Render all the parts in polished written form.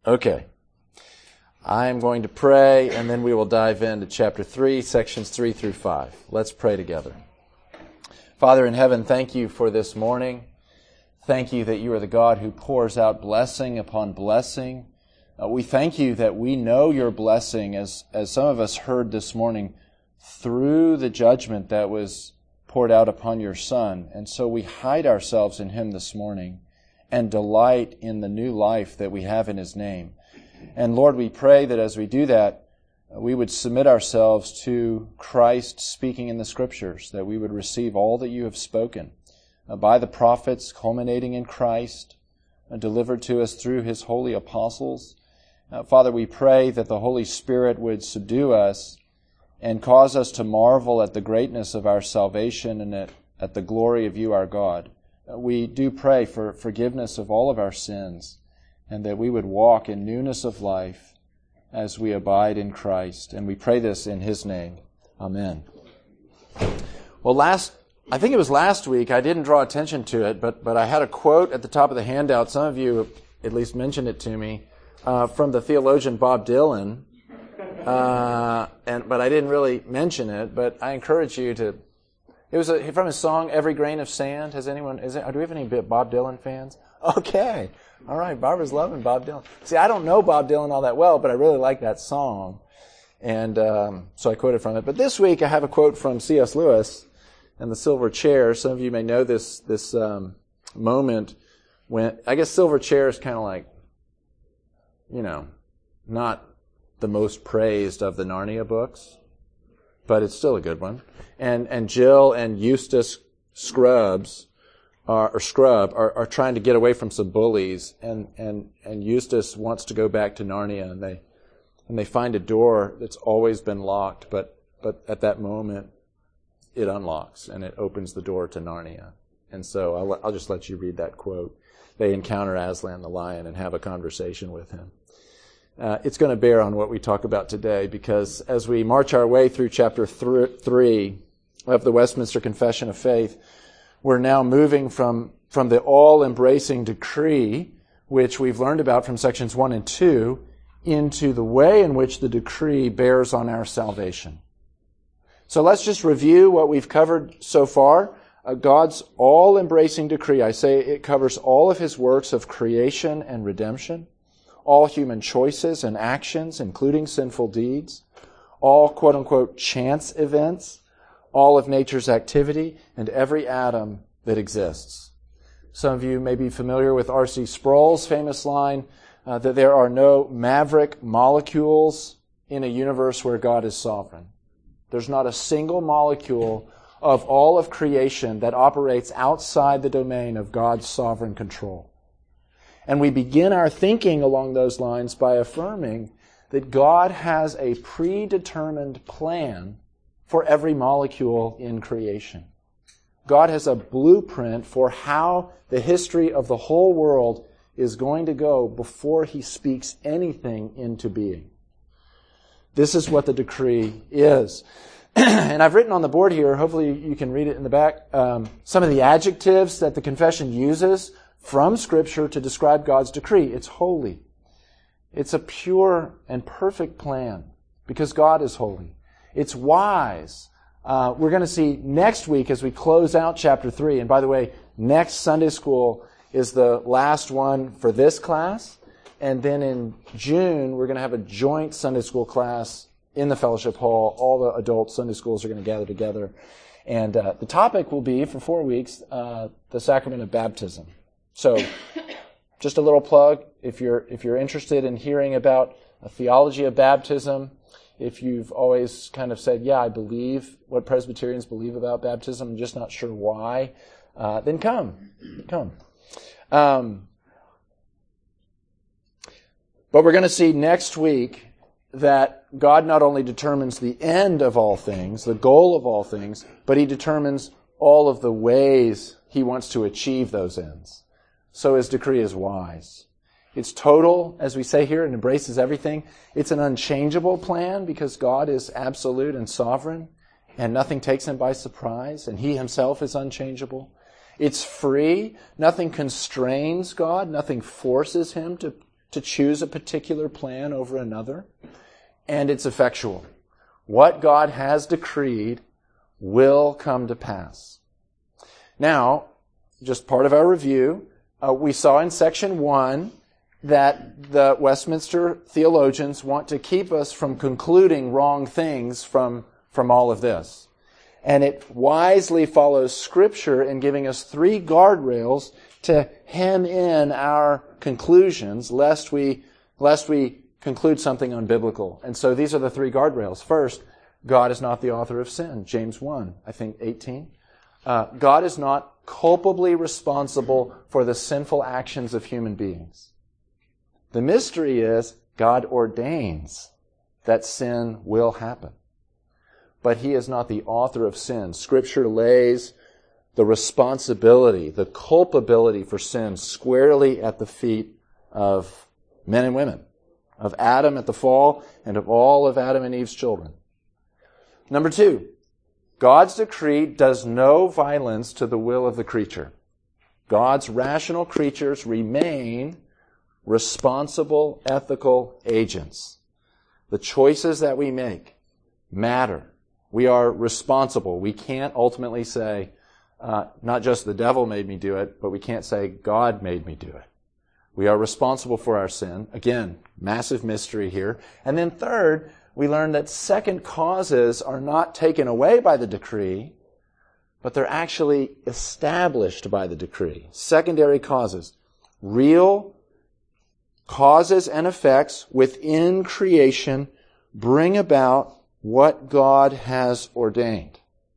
Okay. I'm going to pray, and then we will dive into chapter 3, sections 3 through 5. Let's pray together. Father in heaven, thank you for this morning. Thank you that you are the God who pours out blessing upon blessing. We thank you that we know your blessing, as some of us heard this morning, through the judgment that was poured out upon your Son. And so we hide ourselves in him this morning and delight in the new life that we have in his name. And Lord, we pray that as we do that, we would submit ourselves to Christ speaking in the Scriptures, that we would receive all that you have spoken by the prophets, culminating in Christ, delivered to us through his holy apostles. Father, we pray that the Holy Spirit would subdue us and cause us to marvel at the greatness of our salvation and at the glory of you, our God. We do pray for forgiveness of all of our sins, and that we would walk in newness of life as we abide in Christ. And we pray this in his name. Amen. Well, I think it was last week, I didn't draw attention to it, but I had a quote at the top of the handout. Some of you at least mentioned it to me, from the theologian Bob Dylan. But I didn't really mention it, but I encourage you to. It was from his song, Every Grain of Sand. Do we have any Bob Dylan fans? Okay. All right, Barbara's loving Bob Dylan. See, I don't know Bob Dylan all that well, but I really like that song. And so I quoted from it. But this week I have a quote from C.S. Lewis and the Silver Chair. Some of you may know this moment when, I guess Silver Chair is kind of like, not the most praised of the Narnia books, but it's still a good one. And Jill and Eustace Scrub are trying to get away from some bullies, and Eustace wants to go back to Narnia, and they find a door that's always been locked, but at that moment it unlocks and it opens the door to Narnia. And so I'll just let you read that quote. They encounter Aslan the lion and have a conversation with him. It's going to bear on what we talk about today, because as we march our way through chapter 3 of the Westminster Confession of Faith, we're now moving from the all-embracing decree, which we've learned about from sections 1 and 2, into the way in which the decree bears on our salvation. So let's just review what we've covered so far. God's all-embracing decree, I say it covers all of his works of creation and redemption, all human choices and actions, including sinful deeds, all quote-unquote chance events, all of nature's activity, and every atom that exists. Some of you may be familiar with R.C. Sproul's famous line that there are no maverick molecules in a universe where God is sovereign. There's not a single molecule of all of creation that operates outside the domain of God's sovereign control. And we begin our thinking along those lines by affirming that God has a predetermined plan for every molecule in creation. God has a blueprint for how the history of the whole world is going to go before he speaks anything into being. This is what the decree is. And I've written on the board here, hopefully you can read it in the back, some of the adjectives that the confession uses from Scripture to describe God's decree. It's holy. It's a pure and perfect plan because God is holy. It's wise. We're going to see next week as we close out chapter 3. And by the way, next Sunday school is the last one for this class. And then in June, we're going to have a joint Sunday school class in the fellowship hall. All the adult Sunday schools are going to gather together. And the topic will be, for 4 weeks, the sacrament of baptism. So, just a little plug. If you're interested in hearing about a theology of baptism, if you've always kind of said, yeah, I believe what Presbyterians believe about baptism, I'm just not sure why, then come. But we're going to see next week that God not only determines the end of all things, the goal of all things, but he determines all of the ways he wants to achieve those ends. So his decree is wise. It's total, as we say here, it embraces everything. It's an unchangeable plan because God is absolute and sovereign, and nothing takes him by surprise, and he himself is unchangeable. It's free. Nothing constrains God. Nothing forces him to to choose a particular plan over another, and it's effectual. What God has decreed will come to pass. Now, just part of our review, we saw in section 1 that the Westminster theologians want to keep us from concluding wrong things from all of this. And it wisely follows Scripture in giving us 3 guardrails to hem in our conclusions, lest we conclude something unbiblical. And so these are the 3 guardrails. First, God is not the author of sin. James 1, I think 18. God is not culpably responsible for the sinful actions of human beings. The mystery is God ordains that sin will happen. But He is not the author of sin. Scripture lays the responsibility, the culpability for sin squarely at the feet of men and women, of Adam at the fall and of all of Adam and Eve's children. Number 2, God's decree does no violence to the will of the creature. God's rational creatures remain responsible, ethical agents. The choices that we make matter. We are responsible. We can't ultimately say, not just the devil made me do it, but we can't say God made me do it. We are responsible for our sin. Again, massive mystery here. And then third, we learn that second causes are not taken away by the decree, but they're actually established by the decree. Secondary causes. Real causes and effects within creation bring about what God has ordained.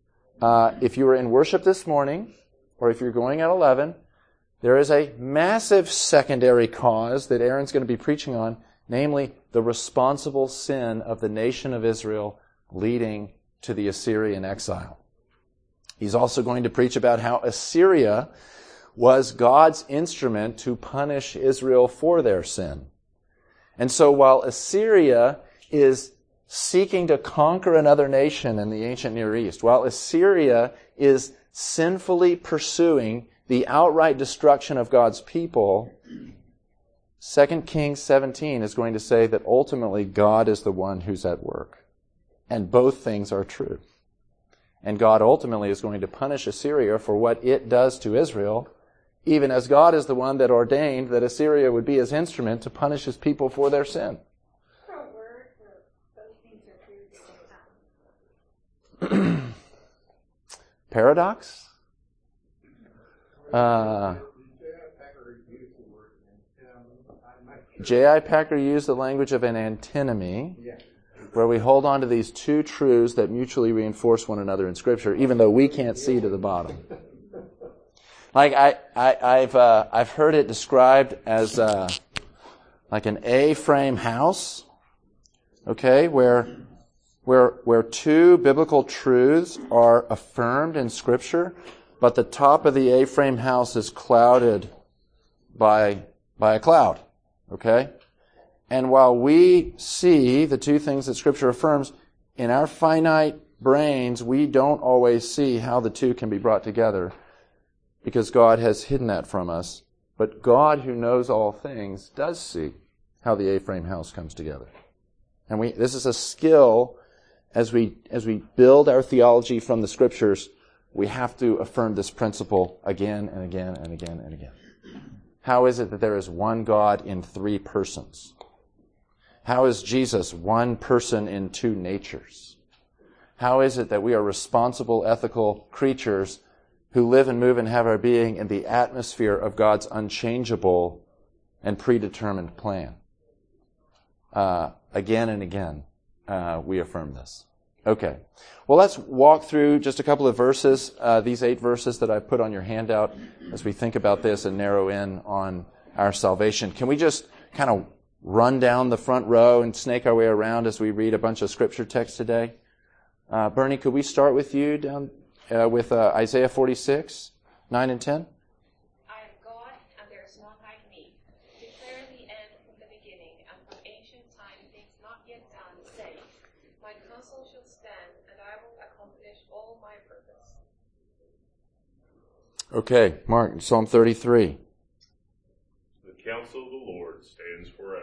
If you were in worship this morning, or if you're going at 11, there is a massive secondary cause that Aaron's going to be preaching on, namely the responsible sin of the nation of Israel leading to the Assyrian exile. He's also going to preach about how Assyria was God's instrument to punish Israel for their sin. And so while Assyria is seeking to conquer another nation in the ancient Near East, while Assyria is sinfully pursuing the outright destruction of God's people, 2 Kings 17 is going to say that ultimately God is the one who's at work. And both things are true. And God ultimately is going to punish Assyria for what it does to Israel, even as God is the one that ordained that Assyria would be His instrument to punish His people for their sin. Paradox? J.I. Packer used the language of an antinomy, where we hold on to these 2 truths that mutually reinforce one another in Scripture, even though we can't see to the bottom. Like I've heard it described as like an A-frame house, okay, where 2 biblical truths are affirmed in Scripture, but the top of the A-frame house is clouded by a cloud, okay? And while we see the 2 things that Scripture affirms, in our finite brains, we don't always see how the 2 can be brought together because God has hidden that from us. But God, who knows all things, does see how the A-frame house comes together. And this is a skill as we build our theology from the Scriptures. We have to affirm this principle again and again and again and again. How is it that there is one God in 3 persons? How is Jesus one person in 2 natures? How is it that we are responsible, ethical creatures who live and move and have our being in the atmosphere of God's unchangeable and predetermined plan? Again and again, we affirm this. Okay. Well, let's walk through just a couple of verses, these 8 verses that I put on your handout as we think about this and narrow in on our salvation. Can we just kind of run down the front row and snake our way around as we read a bunch of Scripture texts today? Bernie, could we start with you down with Isaiah 46, 9 and 10? I am God, and there is none like me. Declare the end from the beginning, and from ancient time things not yet done, say, my counsel shall stand, and I will accomplish all my purpose. Okay, Mark, Psalm 33. The counsel of the Lord stands forever.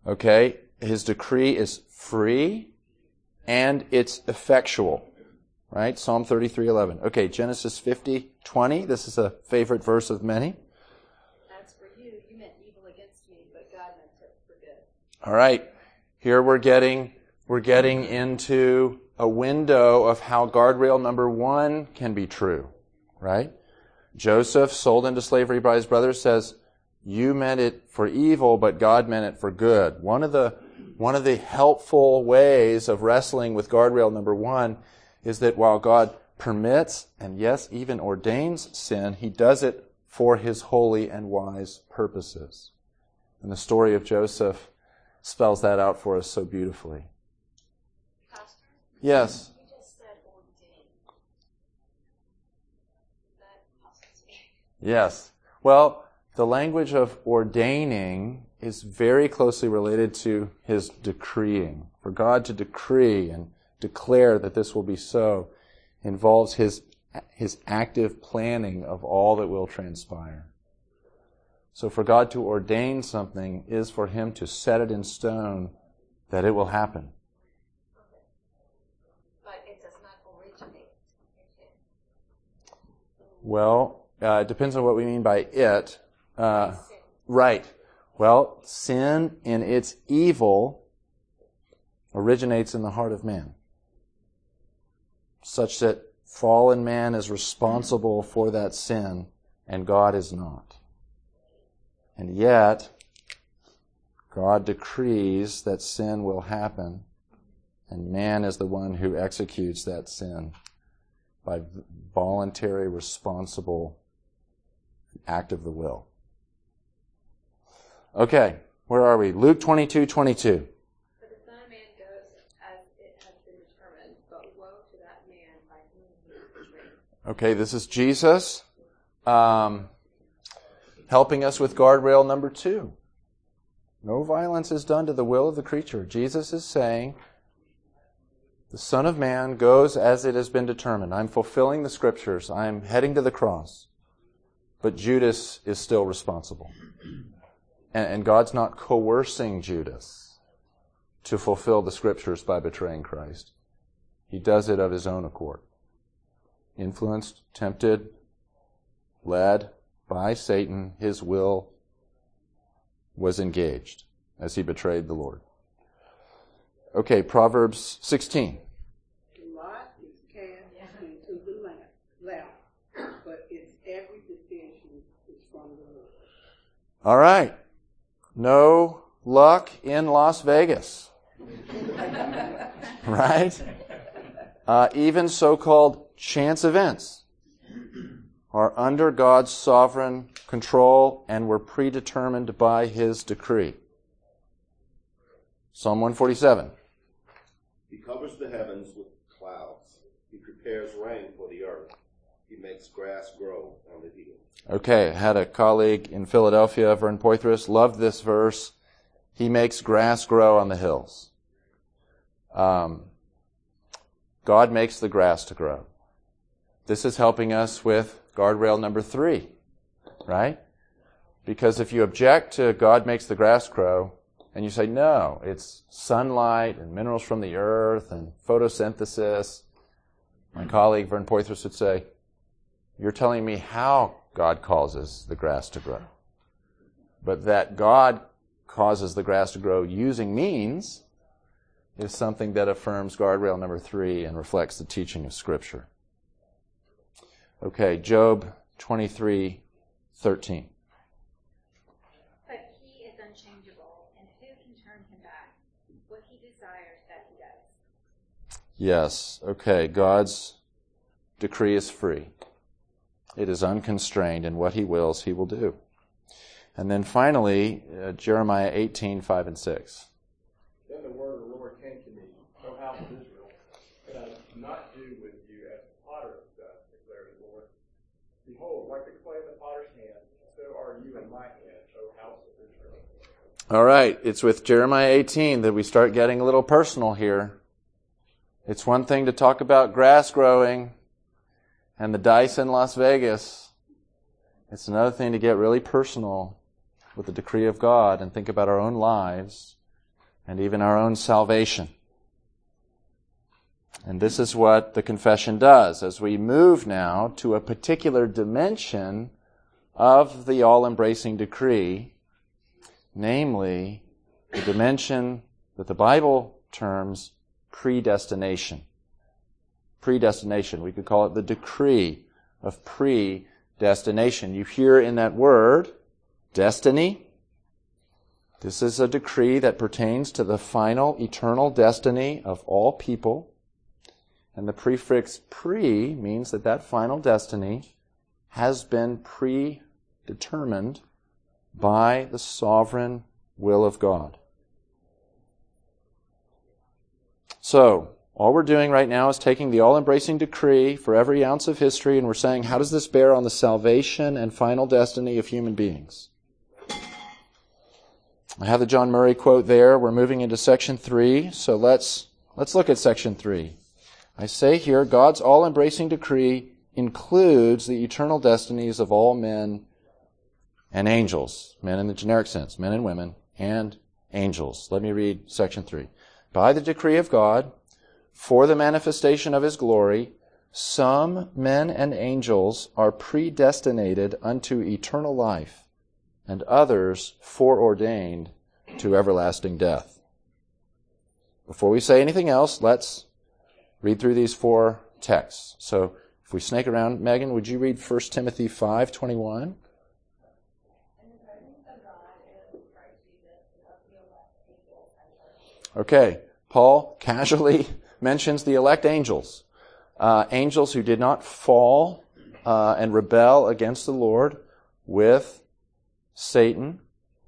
Okay? His decree is free and it's effectual. Right? Psalm 33:11. Okay, Genesis 50:20. This is a favorite verse of many. As for you, you meant evil against me, but God meant it for good. All right. Here we're getting into a window of how guardrail number 1 can be true. Right? Joseph, sold into slavery by his brothers, says, you meant it for evil, but God meant it for good. One of the helpful ways of wrestling with guardrail number 1 is that while God permits and yes, even ordains sin, he does it for his holy and wise purposes. And the story of Joseph spells that out for us so beautifully. Pastor? Yes. You just said ordained. That puzzles me. Yes. Well, the language of ordaining is very closely related to his decreeing. For God to decree and declare that this will be so involves his active planning of all that will transpire. So for God to ordain something is for him to set it in stone that it will happen. But it does not originate in him. Well, it depends on what we mean by it. Right. Well, sin in its evil originates in the heart of man, such that fallen man is responsible for that sin and God is not. And yet, God decrees that sin will happen and man is the one who executes that sin by voluntary, responsible act of the will. Okay, where are we? Luke 22:22. For the Son of Man goes as it has been determined, but woe to that man by whom he is betrayed. Okay, this is Jesus helping us with guardrail number 2. No violence is done to the will of the creature. Jesus is saying, the Son of Man goes as it has been determined. I'm fulfilling the Scriptures. I'm heading to the cross. But Judas is still responsible. And God's not coercing Judas to fulfill the Scriptures by betraying Christ. He does it of his own accord. Influenced, tempted, led by Satan, his will was engaged as he betrayed the Lord. Okay, Proverbs 16. Lot is cast into the lap, but its every decision is from the Lord. All right. No luck in Las Vegas. Right? Even so-called chance events are under God's sovereign control and were predetermined by his decree. Psalm 147. He covers the heavens with clouds. He prepares rain for the earth. He makes grass grow on the hills. Okay, I had a colleague in Philadelphia, Vern Poitras, loved this verse. He makes grass grow on the hills. God makes the grass to grow. This is helping us with guardrail number 3, right? Because if you object to God makes the grass grow, and you say, no, it's sunlight and minerals from the earth and photosynthesis, my colleague Vern Poitras would say, you're telling me how God causes the grass to grow. But that God causes the grass to grow using means is something that affirms guardrail number 3 and reflects the teaching of Scripture. Okay, Job 23:13. But he is unchangeable, and who can turn him back? What he desires, that he does. Yes, okay, God's decree is free. It is unconstrained, and what he wills, he will do. And then finally, Jeremiah 18:5 and 6. Then the word of the Lord came to me, O house of Israel, that I do not do with you as the potter does, declares the Lord. Behold, like the clay in the potter's hand, so are you in my hand, O house of Israel. All right, it's with Jeremiah 18 that we start getting a little personal here. It's one thing to talk about grass growing and the dice in Las Vegas. It's another thing to get really personal with the decree of God and think about our own lives and even our own salvation. And this is what the confession does as we move now to a particular dimension of the all-embracing decree, namely the dimension that the Bible terms predestination. Predestination. We could call it the decree of predestination. You hear in that word, destiny. This is a decree that pertains to the final eternal destiny of all people. And the prefix pre means that that final destiny has been predetermined by the sovereign will of God. So, all we're doing right now is taking the all-embracing decree for every ounce of history, and we're saying, how does this bear on the salvation and final destiny of human beings? I have the John Murray quote there. We're moving into section 3, so let's look at section 3. I say here, God's all-embracing decree includes the eternal destinies of all men and angels. Men in the generic sense, men and women, and angels. Let me read section 3. By the decree of God, for the manifestation of His glory, some men and angels are predestinated unto eternal life, and others foreordained to everlasting death. Before we say anything else, let's read through these 4 texts. So if we snake around, Megan, would you read 1 Timothy 5:21? Okay, Paul casually mentions the elect angels. Angels who did not fall and rebel against the Lord with Satan.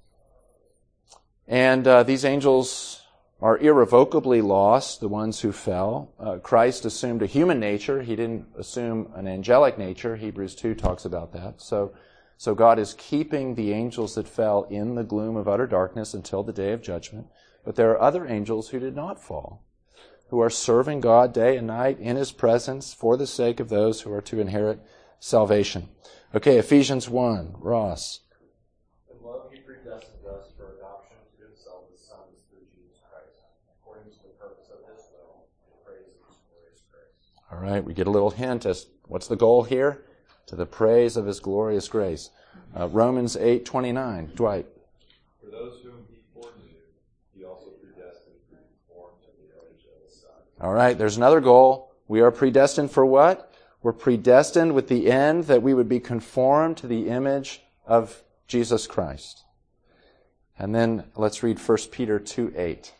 And these angels are irrevocably lost, the ones who fell. Christ assumed a human nature. He didn't assume an angelic nature. Hebrews 2 talks about that. So God is keeping the angels that fell in the gloom of utter darkness until the day of judgment. But there are other angels who did not fall, who are serving God day and night in His presence for the sake of those who are to inherit salvation. Okay, Ephesians 1. Ross. In love He predestined us for adoption to Himself as sons through Jesus Christ, according to the purpose of His will, and praise of His glorious grace. All right, we get a little hint as what's the goal here? To the praise of His glorious grace. Romans 8:29. Dwight. For those whom He foreknew, He also predestined to be conformed to the image of His Son. All right, there's another goal. We are predestined for what? We're predestined with the end that we would be conformed to the image of Jesus Christ. And then let's read 1 Peter 2:8.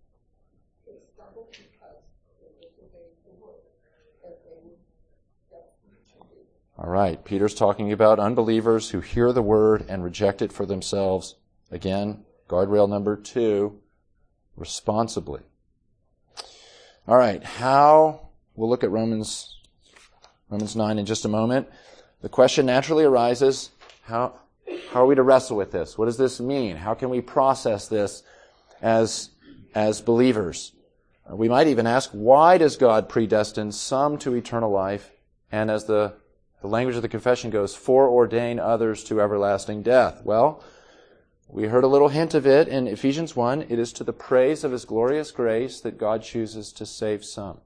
All right, Peter's talking about unbelievers who hear the word and reject it for themselves. Again, guardrail number 2, responsibly. All right, we'll look at Romans 9 in just a moment. The question naturally arises, how are we to wrestle with this? What does this mean? How can we process this as believers? We might even ask, why does God predestine some to eternal life, and as the language of the confession goes, foreordain others to everlasting death? Well, we heard a little hint of it in Ephesians 1. It is to the praise of His glorious grace that God chooses to save some.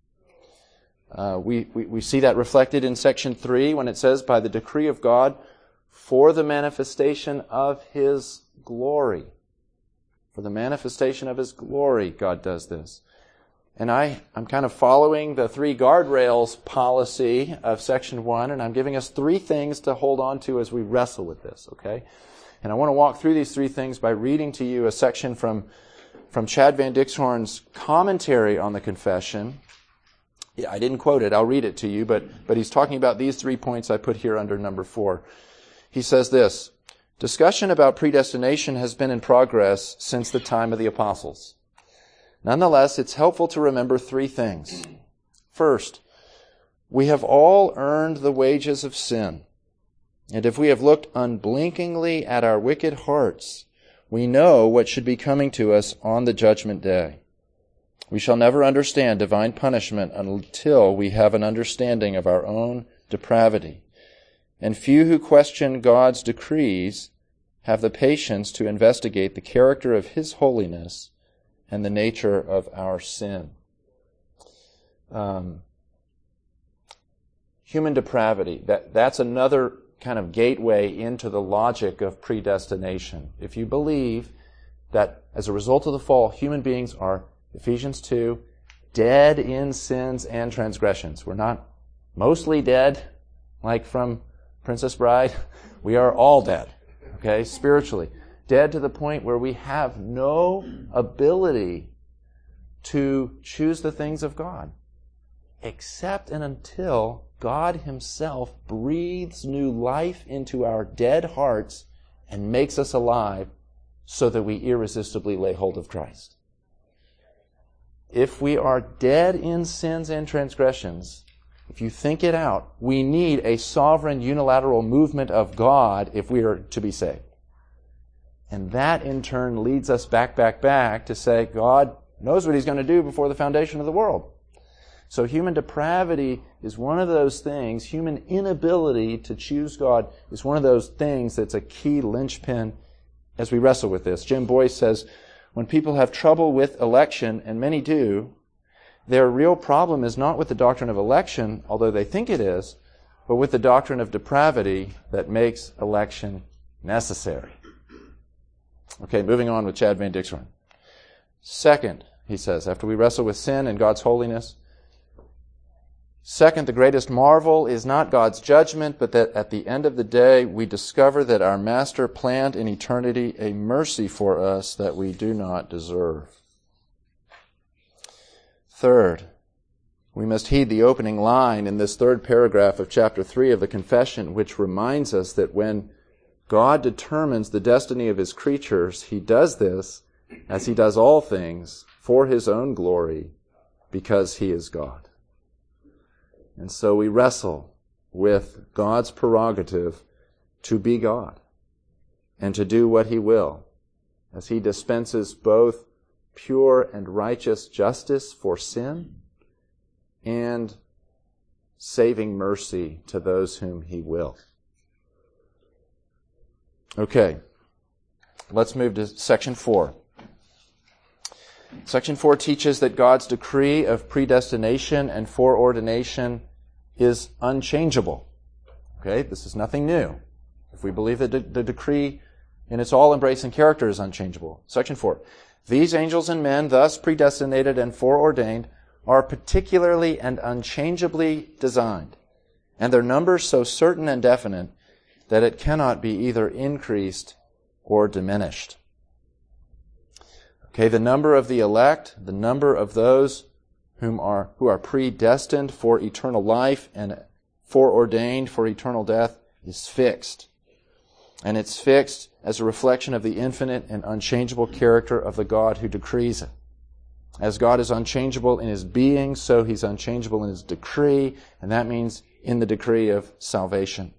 We see that reflected in section 3 when it says, by the decree of God, for the manifestation of His glory. For the manifestation of His glory, God does this. And I'm kind of following the 3 guardrails policy of section 1, and I'm giving us 3 things to hold on to as we wrestle with this, okay? And I want to walk through these 3 things by reading to you a section from Chad Van Dixhoorn's commentary on the confession. Yeah, I didn't quote it. I'll read it to you, but he's talking about these 3 points I put here under number 4. He says this: discussion about predestination has been in progress since the time of the apostles. Nonetheless, it's helpful to remember 3 things. First, we have all earned the wages of sin. And if we have looked unblinkingly at our wicked hearts, we know what should be coming to us on the judgment day. We shall never understand divine punishment until we have an understanding of our own depravity. And few who question God's decrees have the patience to investigate the character of His holiness and the nature of our sin. Human depravity, that's another kind of gateway into the logic of predestination. If you believe that as a result of the fall, human beings are, Ephesians 2, dead in sins and transgressions. We're not mostly dead, like from Princess Bride. We are all dead, okay, spiritually. Dead to the point where we have no ability to choose the things of God, except and until God Himself breathes new life into our dead hearts and makes us alive so that we irresistibly lay hold of Christ. If we are dead in sins and transgressions, if you think it out, we need a sovereign unilateral movement of God if we are to be saved. And that in turn leads us back to say God knows what He's going to do before the foundation of the world. So human depravity is one of those things, human inability to choose God is one of those things that's a key linchpin as we wrestle with this. Jim Boyce says, when people have trouble with election, and many do, their real problem is not with the doctrine of election, although they think it is, but with the doctrine of depravity that makes election necessary. Okay, moving on with Chad Van Dixhoorn. Second, he says, after we wrestle with sin and God's holiness, second, the greatest marvel is not God's judgment, but that at the end of the day, we discover that our Master planned in eternity a mercy for us that we do not deserve. Third, we must heed the opening line in this third paragraph of chapter 3 of the Confession, which reminds us that when God determines the destiny of His creatures, He does this, as He does all things, for His own glory, because He is God. And so we wrestle with God's prerogative to be God and to do what He will, as He dispenses both pure and righteous justice for sin and saving mercy to those whom He will. Okay, let's move to section 4. Section 4 teaches that God's decree of predestination and foreordination is unchangeable. Okay, this is nothing new. If we believe that the decree in its all-embracing character is unchangeable. Section 4. These angels and men, thus predestinated and foreordained, are particularly and unchangeably designed, and their numbers so certain and definite that it cannot be either increased or diminished. Okay, the number of the elect, the number of those who are predestined for eternal life and foreordained for eternal death is fixed. And it's fixed as a reflection of the infinite and unchangeable character of the God who decrees it. As God is unchangeable in His being, so He's unchangeable in His decree, and that means in the decree of salvation.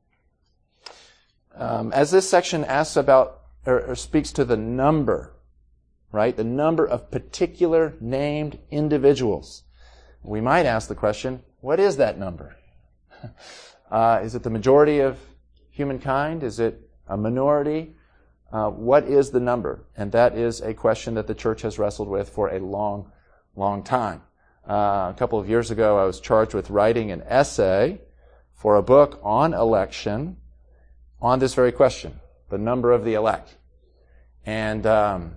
As this section asks about, or speaks to the number, right? The number of particular named individuals. We might ask the question, what is that number? Is it the majority of humankind? Is it a minority? What is the number? And that is a question that the church has wrestled with for a long, long time. A couple of years ago, I was charged with writing an essay for a book on election on this very question, the number of the elect. And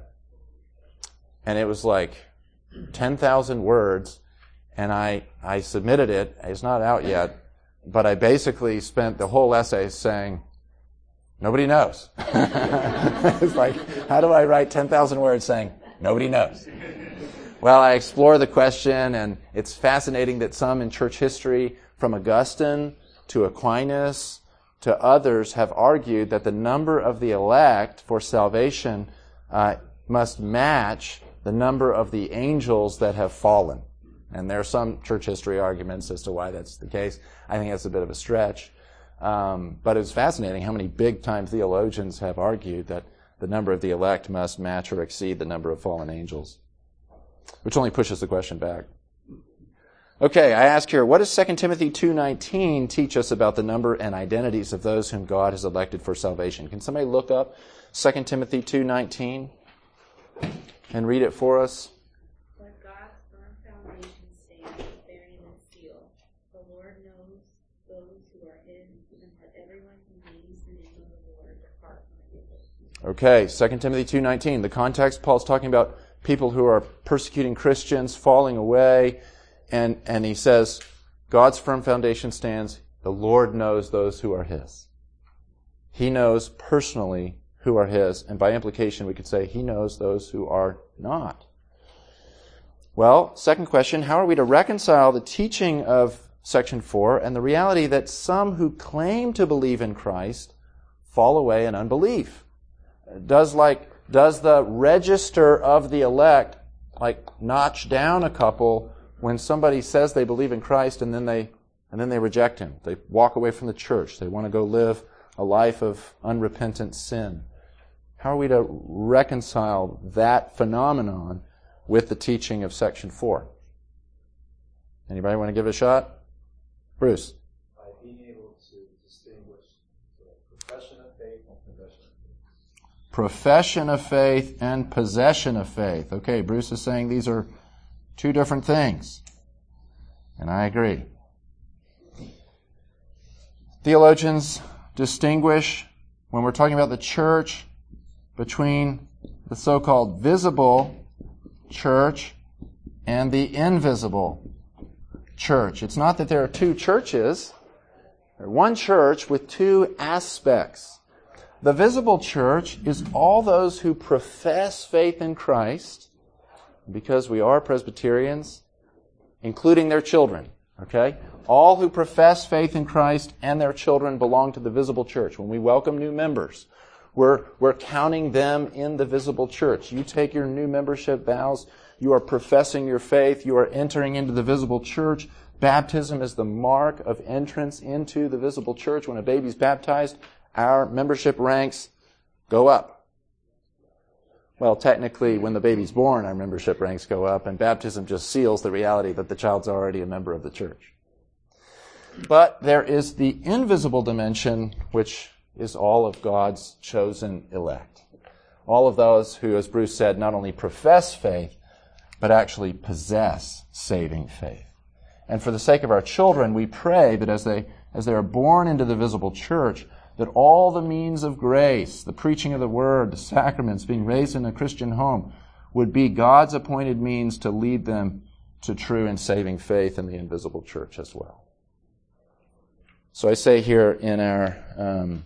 it was like 10,000 words, and I submitted it. It's not out yet, but I basically spent the whole essay saying, nobody knows. It's like, how do I write 10,000 words saying, nobody knows? Well, I explore the question, and it's fascinating that some in church history, from Augustine to Aquinas to others, have argued that the number of the elect for salvation must match the number of the angels that have fallen. And there are some church history arguments as to why that's the case. I think that's a bit of a stretch. But it's fascinating how many big-time theologians have argued that the number of the elect must match or exceed the number of fallen angels, which only pushes the question back. Okay, I ask here, what does 2 Timothy 2:19 teach us about the number and identities of those whom God has elected for salvation? Can somebody look up 2 Timothy 2:19? and read it for us? Let God's firm foundation stand, bearing this seal. The Lord knows those who are his, and let everyone who names the name of the Lord depart from evil. Okay, 2 Timothy 2:19. The context, Paul's talking about people who are persecuting Christians, falling away, and he says, God's firm foundation stands. The Lord knows those who are his. He knows personally who are his, and by implication we could say he knows those who are not. Well, second question, how are we to reconcile the teaching of section 4 and the reality that some who claim to believe in Christ fall away in unbelief? Does the register of the elect notch down a couple when somebody says they believe in Christ and then they reject him? They walk away from the church. They want to go live a life of unrepentant sin. How are we to reconcile that phenomenon with the teaching of section 4? Anybody want to give it a shot? Bruce. By being able to distinguish the profession of faith and possession of faith. Profession of faith and possession of faith. Okay, Bruce is saying these are two different things. And I agree. Theologians distinguish, when we're talking about the church, between the so-called visible church and the invisible church. It's not that there are two churches. There's one church with two aspects. The visible church is all those who profess faith in Christ, because we are Presbyterians, including their children. Okay? All who profess faith in Christ and their children belong to the visible church. When we welcome new members, we're counting them in the visible church. You take your new membership vows, you are professing your faith, you are entering into the visible church. Baptism is the mark of entrance into the visible church. When a baby's baptized, our membership ranks go up. Well, technically, when the baby's born, our membership ranks go up, and baptism just seals the reality that the child's already a member of the church. But there is the invisible dimension, which is all of God's chosen elect. All of those who, as Bruce said, not only profess faith, but actually possess saving faith. And for the sake of our children, we pray that as they are born into the visible church, that all the means of grace, the preaching of the word, the sacraments, being raised in a Christian home, would be God's appointed means to lead them to true and saving faith in the invisible church as well. So I say here in our...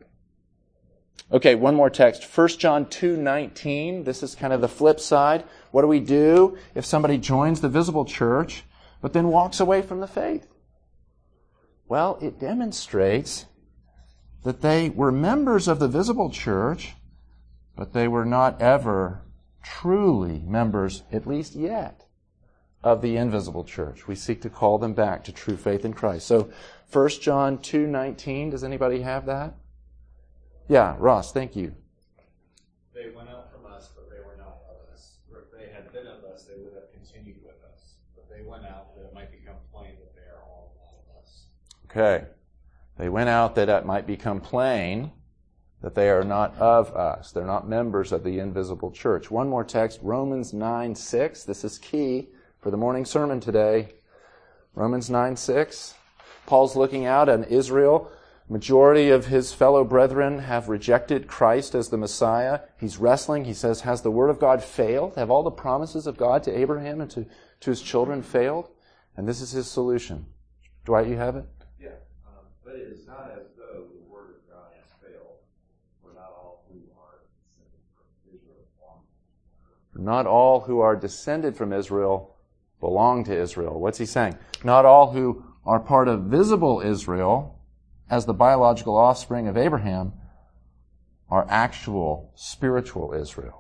one more text. 1 John 2:19. This is kind of the flip side. What do we do if somebody joins the visible church but then walks away from the faith? Well, it demonstrates that they were members of the visible church, but they were not ever truly members, at least yet, of the invisible church. We seek to call them back to true faith in Christ. So 1 John 2:19. Does anybody have that? Yeah, Ross, thank you. They went out from us, but they were not of us. For if they had been of us, they would have continued with us. But they went out that it might become plain that they are all of us. Okay. They went out that it might become plain that they are not of us. They're not members of the invisible church. One more text, Romans 9:6. This is key for the morning sermon today. Romans 9:6. Paul's looking out at Israel. Majority of his fellow brethren have rejected Christ as the Messiah. He's wrestling. He says, has the word of God failed? Have all the promises of God to Abraham and to his children failed? And this is his solution. Dwight, you have it? Yeah, but it is not as though the word of God has failed, for not all who are descended from Israel belong. Not all who are descended from Israel belong to Israel. What's he saying? Not all who are part of visible Israel, as the biological offspring of Abraham, are actual spiritual Israel.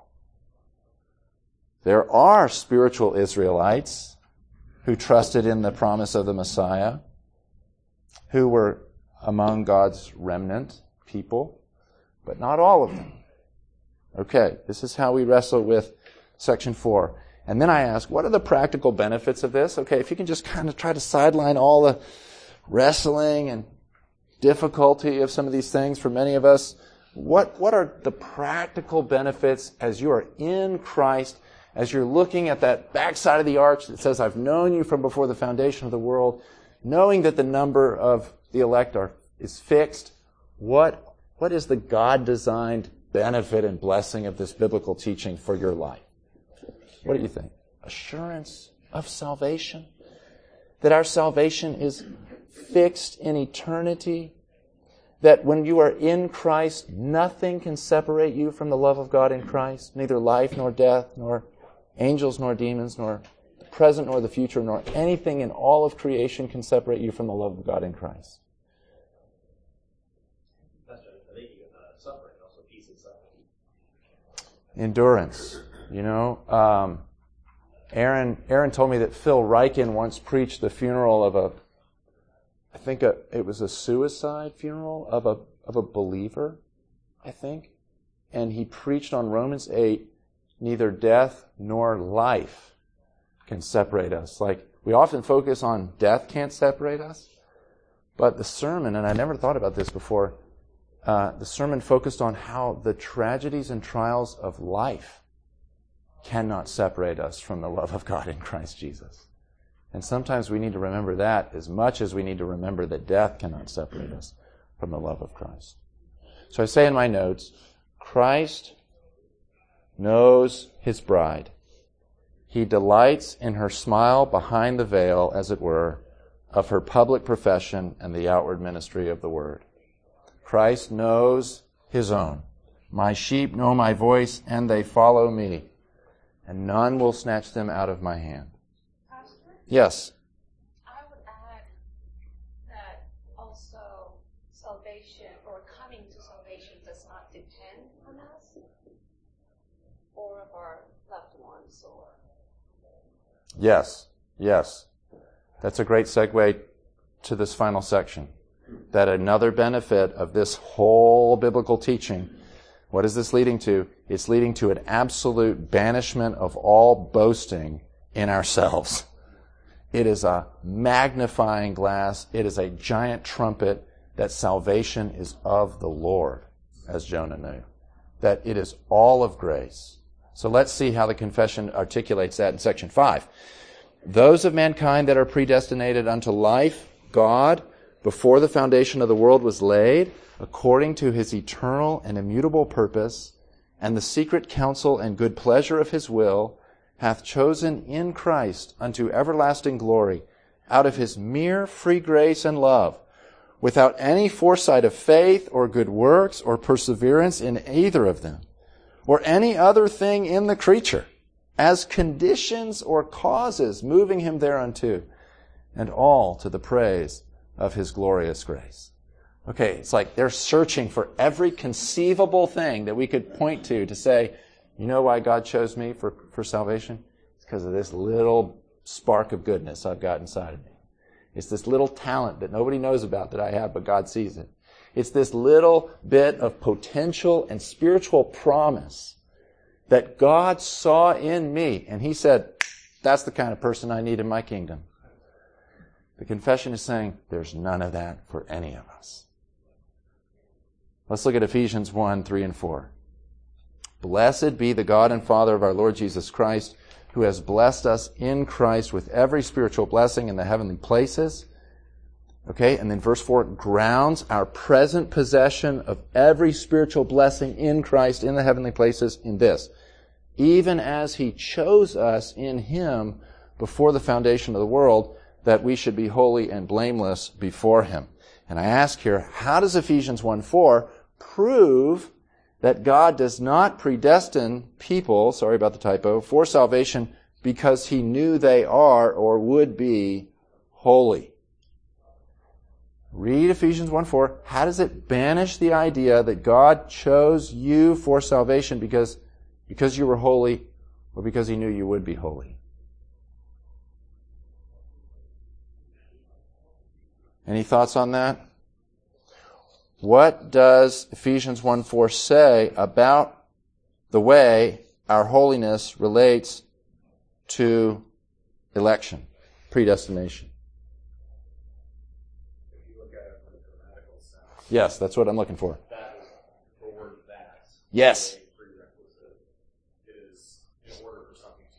There are spiritual Israelites who trusted in the promise of the Messiah, who were among God's remnant people, but not all of them. Okay, this is how we wrestle with section 4. And then I ask, what are the practical benefits of this? Okay, if you can just kind of try to sideline all the wrestling and difficulty of some of these things for many of us, what are the practical benefits as you are in Christ, as you're looking at that backside of the arch that says, I've known you from before the foundation of the world, knowing that the number of the elect is fixed, what is the God-designed benefit and blessing of this biblical teaching for your life? What do you think? Assurance of salvation? That our salvation is fixed in eternity? That when you are in Christ, nothing can separate you from the love of God in Christ? Neither life nor death, nor angels nor demons, nor the present nor the future, nor anything in all of creation can separate you from the love of God in Christ. Suffering, also peace and suffering. Endurance. Aaron told me that Phil Ryken once preached the funeral of it was a suicide funeral of a believer, I think. And he preached on Romans 8, neither death nor life can separate us. Like, we often focus on death can't separate us, but the sermon, and I never thought about this before, the sermon focused on how the tragedies and trials of life cannot separate us from the love of God in Christ Jesus. And sometimes we need to remember that as much as we need to remember that death cannot separate us from the love of Christ. So I say in my notes, Christ knows his bride. He delights in her smile behind the veil, as it were, of her public profession and the outward ministry of the word. Christ knows his own. My sheep know my voice, and they follow me, and none will snatch them out of my hand. Pastor? Yes. I would add that also salvation or coming to salvation does not depend on us or of our loved ones or... Yes. That's a great segue to this final section. That another benefit of this whole biblical teaching, what is this leading to? It's leading to an absolute banishment of all boasting in ourselves. It is a magnifying glass. It is a giant trumpet that salvation is of the Lord, as Jonah knew. That it is all of grace. So let's see how the confession articulates that in section 5. Those of mankind that are predestinated unto life, God, before the foundation of the world was laid, according to his eternal and immutable purpose, and the secret counsel and good pleasure of his will, hath chosen in Christ unto everlasting glory, out of his mere free grace and love, without any foresight of faith or good works or perseverance in either of them, or any other thing in the creature, as conditions or causes moving him thereunto, and all to the praise of his glorious grace. Okay, it's like they're searching for every conceivable thing that we could point to say, you know why God chose me for salvation? It's because of this little spark of goodness I've got inside of me. It's this little talent that nobody knows about that I have, but God sees it. It's this little bit of potential and spiritual promise that God saw in me. And he said, that's the kind of person I need in my kingdom. The confession is saying, there's none of that for any of us. Let's look at Ephesians 1, 3 and 4. Blessed be the God and Father of our Lord Jesus Christ, who has blessed us in Christ with every spiritual blessing in the heavenly places. Okay, and then verse 4 grounds our present possession of every spiritual blessing in Christ in the heavenly places in this. Even as he chose us in him before the foundation of the world, that we should be holy and blameless before him. And I ask here, how does Ephesians 1:4 prove that God does not predestine people, sorry about the typo, for salvation because he knew they are or would be holy? Read Ephesians 1:4. How does it banish the idea that God chose you for salvation because you were holy or because he knew you would be holy? Any thoughts on that? What does Ephesians 1:4 say about the way our holiness relates to election, predestination? If you look at it from a grammatical sense, Yes, that's what I'm looking for. that is the word that. Yes. A prerequisite is in order for something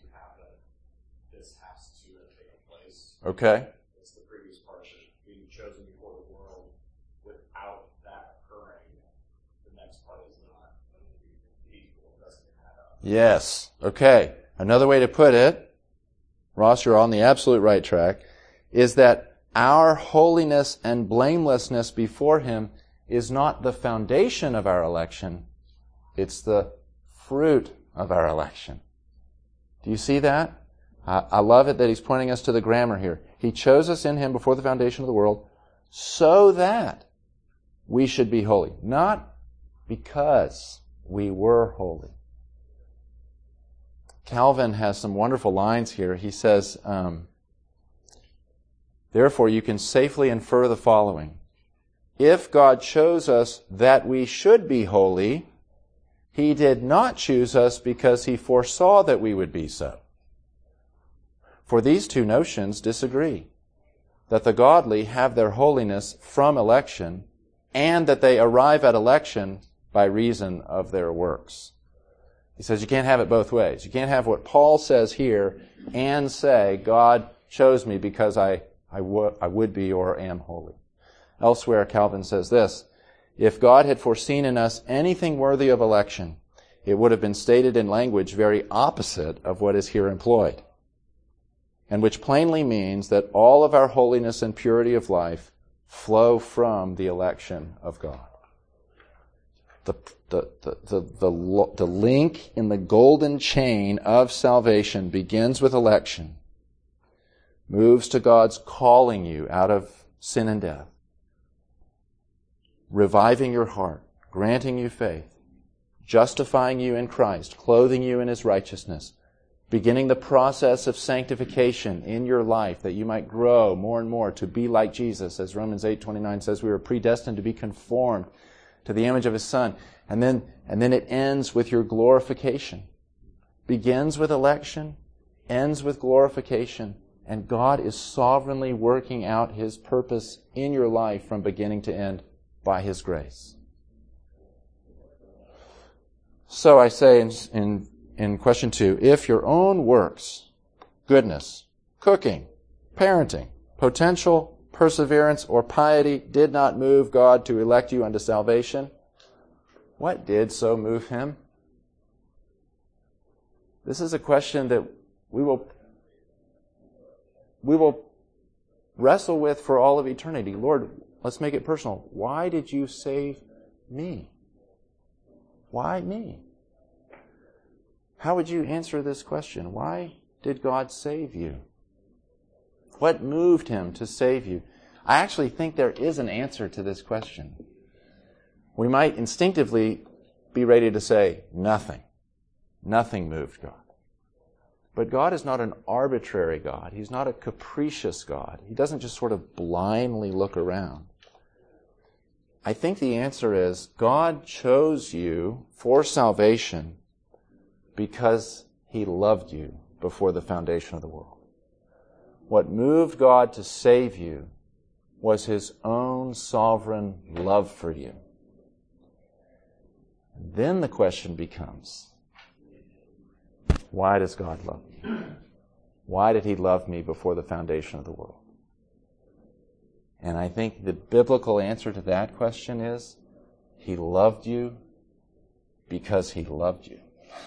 Okay? It's the previous part, being chosen before the world. Without that occurring, the next part is not feasible. It doesn't add up. Yes. Okay. Another way to put it, Ross, you're on the absolute right track, is that our holiness and blamelessness before Him is not the foundation of our election, it's the fruit of our election. Do you see that? I love it that he's pointing us to the grammar here. He chose us in Him before the foundation of the world so that we should be holy, not because we were holy. Calvin has some wonderful lines here. He says, therefore you can safely infer the following. If God chose us that we should be holy, He did not choose us because He foresaw that we would be so. For these two notions disagree, that the godly have their holiness from election, and that they arrive at election by reason of their works. He says you can't have it both ways. You can't have what Paul says here and say, God chose me because I would be or am holy. Elsewhere, Calvin says this, if God had foreseen in us anything worthy of election, it would have been stated in language very opposite of what is here employed, and which plainly means that all of our holiness and purity of life flow from the election of God. The link in the golden chain of salvation begins with election, moves to God's calling you out of sin and death, reviving your heart, granting you faith, justifying you in Christ, clothing you in His righteousness, beginning the process of sanctification in your life that you might grow more and more to be like Jesus. As Romans 8:29 says, we were predestined to be conformed to the image of His Son. And then it ends with your glorification. Begins with election, ends with glorification, and God is sovereignly working out His purpose in your life from beginning to end by His grace. So I say in question 2, if your own works, goodness, cooking, parenting, potential, perseverance, or piety did not move God to elect you unto salvation, what did so move Him? This is a question that we will wrestle with for all of eternity. Lord, let's make it personal. Why did you save me? Why me? How would you answer this question? Why did God save you? What moved Him to save you? I actually think there is an answer to this question. We might instinctively be ready to say, nothing. Nothing moved God. But God is not an arbitrary God. He's not a capricious God. He doesn't just sort of blindly look around. I think the answer is God chose you for salvation because He loved you before the foundation of the world. What moved God to save you was His own sovereign love for you. Then the question becomes, why does God love me? Why did He love me before the foundation of the world? And I think the biblical answer to that question is, He loved you because He loved you.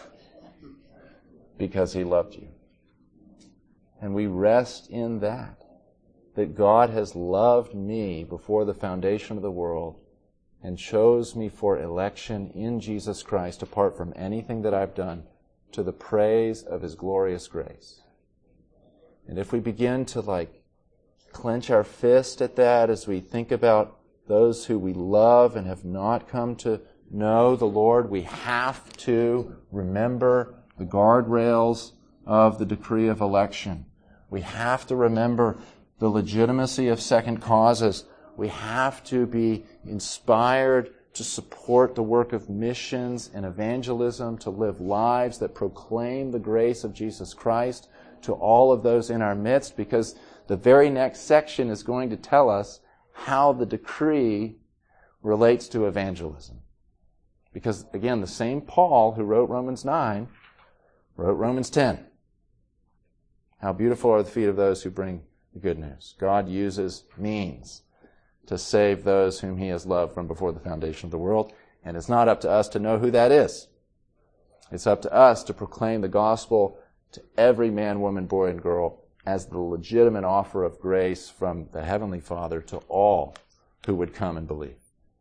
Because He loved you. And we rest in that God has loved me before the foundation of the world and chose me for election in Jesus Christ apart from anything that I've done, to the praise of His glorious grace. And if we begin to clench our fist at that as we think about those who we love and have not come to know the Lord, we have to remember the guardrails of the decree of election. We have to remember the legitimacy of second causes. We have to be inspired to support the work of missions and evangelism, to live lives that proclaim the grace of Jesus Christ to all of those in our midst, because the very next section is going to tell us how the decree relates to evangelism. Because, again, the same Paul who wrote Romans 9 wrote Romans 10. How beautiful are the feet of those who bring the good news. God uses means to save those whom he has loved from before the foundation of the world. And it's not up to us to know who that is. It's up to us to proclaim the gospel to every man, woman, boy, and girl as the legitimate offer of grace from the Heavenly Father to all who would come and believe.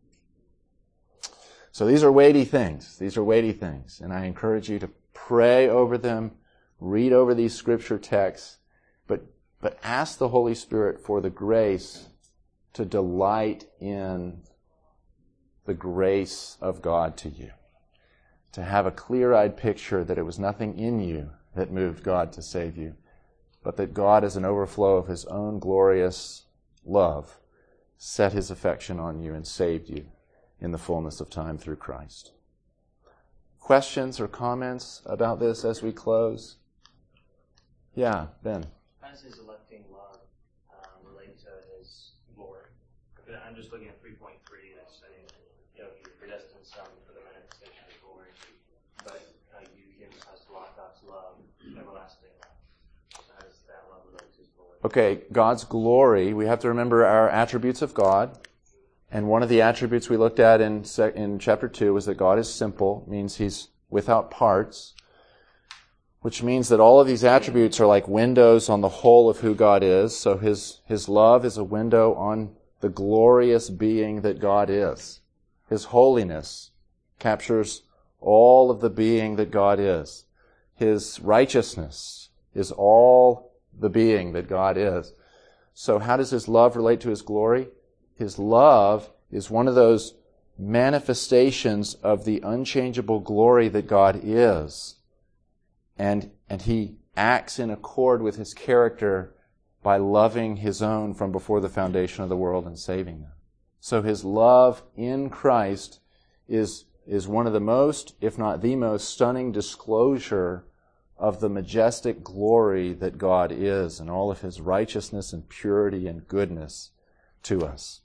So these are weighty things. These are weighty things. And I encourage you to pray over them, read over these scripture texts, but ask the Holy Spirit for the grace to delight in the grace of God to you. To have a clear-eyed picture that it was nothing in you that moved God to save you, but that God, as an overflow of his own glorious love, set his affection on you and saved you in the fullness of time through Christ. Questions or comments about this as we close? Yeah, Ben. How does his electing love relate to his glory? I'm just looking at 3.3 that's saying, he predestined some for the manifestation of glory, but you give us God's love, everlasting love. So how does that love relate to his glory? Okay, God's glory, we have to remember our attributes of God. And one of the attributes we looked at in chapter 2 was that God is simple, means he's without parts, which means that all of these attributes are like windows on the whole of who God is. So his love is a window on the glorious being that God is. His holiness captures all of the being that God is. His righteousness is all the being that God is. So how does his love relate to his glory? His love is one of those manifestations of the unchangeable glory that God is. And he acts in accord with his character by loving his own from before the foundation of the world and saving them. So his love in Christ is one of the most, if not the most, stunning disclosure of the majestic glory that God is and all of his righteousness and purity and goodness to us.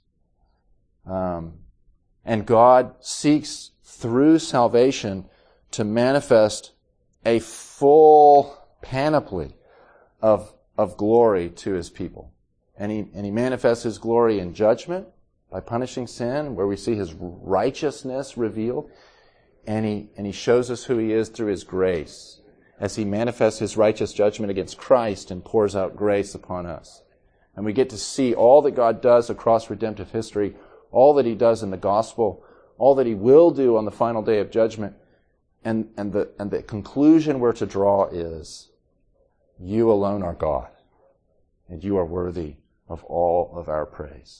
And God seeks through salvation to manifest a full panoply of glory to his people. And he manifests his glory in judgment by punishing sin, where we see his righteousness revealed. And he shows us who he is through his grace, as he manifests his righteous judgment against Christ and pours out grace upon us. And we get to see all that God does across redemptive history, all that he does in the gospel, all that he will do on the final day of judgment. And the conclusion we're to draw is, you alone are God, and you are worthy of all of our praise.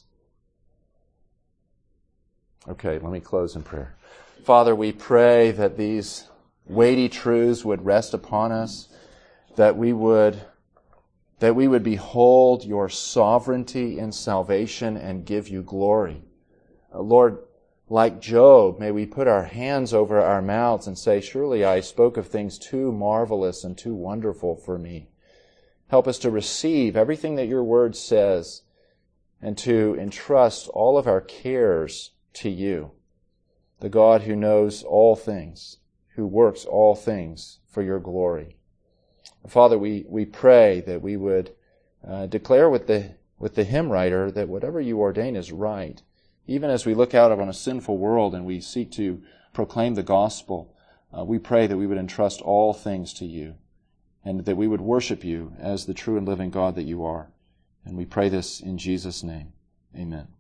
Okay, let me close in prayer. Father, we pray that these weighty truths would rest upon us, that we would behold your sovereignty in salvation and give you glory. Lord, like Job, may we put our hands over our mouths and say, surely I spoke of things too marvelous and too wonderful for me. Help us to receive everything that your word says and to entrust all of our cares to you, the God who knows all things, who works all things for your glory. Father, we pray that we would declare with the hymn writer that whatever you ordain is right. Even as we look out on a sinful world and we seek to proclaim the gospel, we pray that we would entrust all things to you and that we would worship you as the true and living God that you are. And we pray this in Jesus' name. Amen.